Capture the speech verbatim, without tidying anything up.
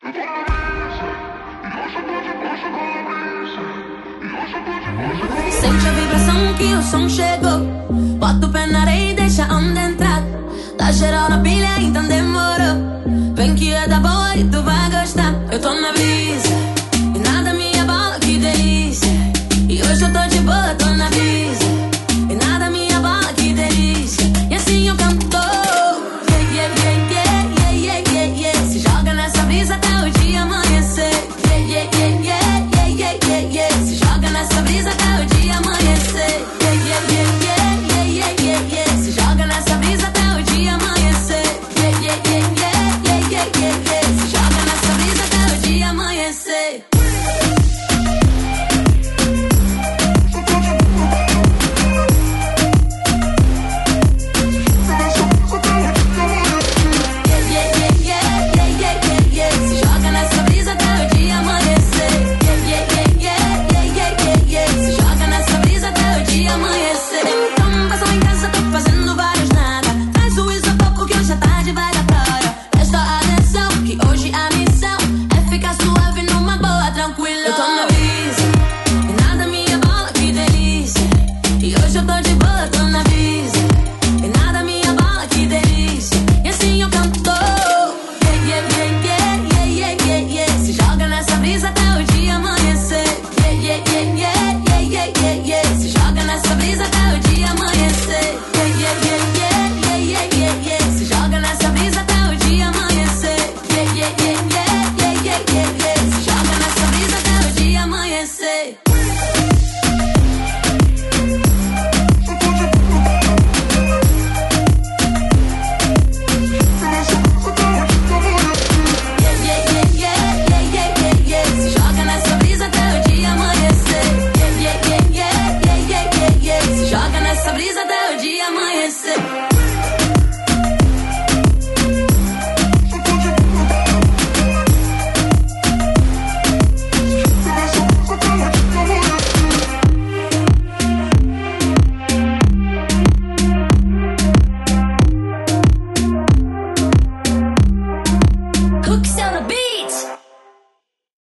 Sente a vibração que o som chegou. Bota o pé na areia e deixa a onda entrar. Tá geral na pilha, então demorou. Vem que é da boa e tu vai gostar. Eu tô na brisa e nada minha bola, que delícia. E hoje eu tô de boa, tô na brisa e nada minha bola, que delícia. E assim eu canto. Yeah, yeah, yeah, yeah, yeah, yeah, yeah. Se joga nessa brisa até o dia amanhecer. Yeah, yeah, yeah, yeah, yeah, yeah, yeah. Se joga nessa brisa até o dia amanhecer. Yeah, yeah, yeah, yeah, yeah, yeah, yeah. Se joga nessa brisa até o dia amanhecer. Yeah, yeah, yeah, yeah, yeah, yeah, yeah. Se joga nessa brisa até o dia amanhecer. Say